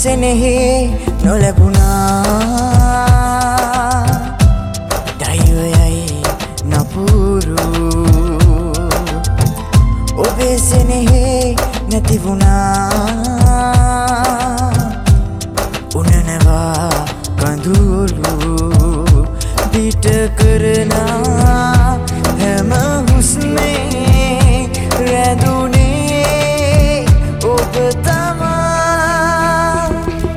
සෙනෙහි නොලැබුණා දෛවයයි නපුරු ඔබේ සෙනෙහි නැති වුණා උනනවා කඳුළු පිට කරනා හැම හුස්මේ රැඳුනේ ඔබ තමා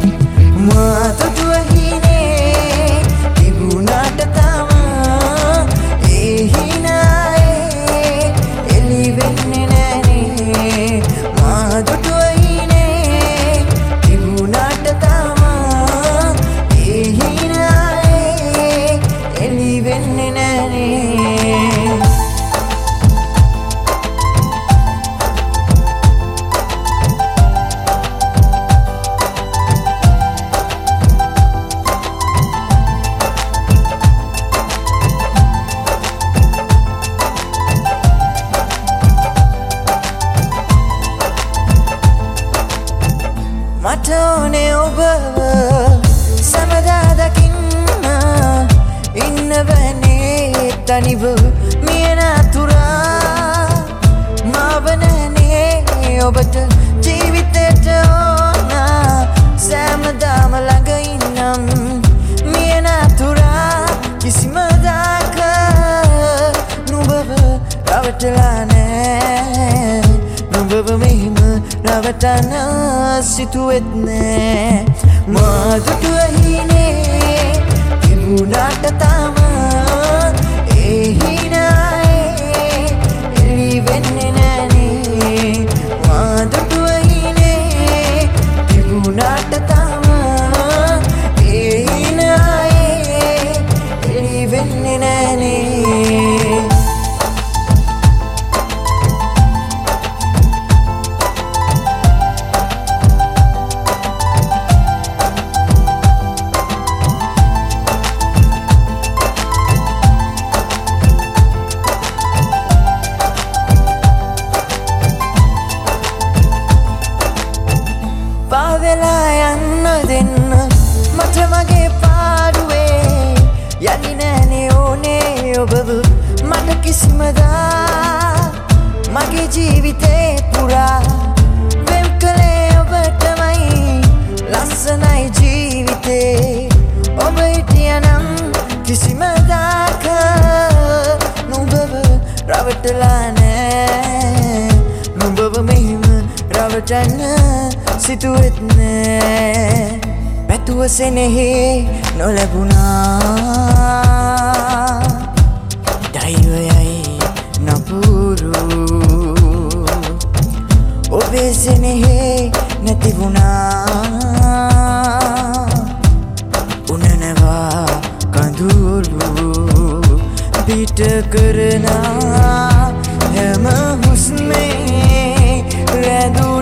මාතොටුවහිනේ තිබුණාට තමා ඒ හිනායේ එළි වෙන්නේ නැනේ මාතොටුවහිනේ තිබුණාට තමා ඒ හිනායේ එළි වෙන්නේ නැනේ මට ඕනේ ඔබව සමදා දකින්න ඉන්නවනේ තනිව මියන තුරා මාව නැනේ ඔබට ජීවිතේට ඕන සෑමදාම ළඟ ඉන්නම් මියන තුරා කිසිම දාක නුඹව රවටලා නෑ නුඹව මෙහිම රවටන සිතුවෙත් නෑ මාදුටුවහිනේ තිබුණාට තමා ඒ හිනායේ එළි වෙන්නේ නැනේ මාදුටුවහිනේ තිබුණාට තමා ඒ හිනායේ එළි වෙන්නේ නැනේ පාවෙලා යන්න දෙන්න මට මගේ පාඩුවේ යන්නේ නැනේ ඕනේ ඔබව මට කිසිමදා මගේ ජීවිතේ පුරා වෙන් කළේ ඔබටමයි ලස්සනයි ජීවිතේ ඔබ හිටියනම් කිසිමදාක නුඹව රවටලා නෑ නුඹව මෙහිම රවටන්න සිතුවෙත් නෑ පැතුව සෙනෙහි නොලැබුණා දෛවයයි නපුරු ඔබේ සෙනෙහි නැති වුණා උනනවා කඳුළු පිට කරනා හැම හුස්මේ රැඳු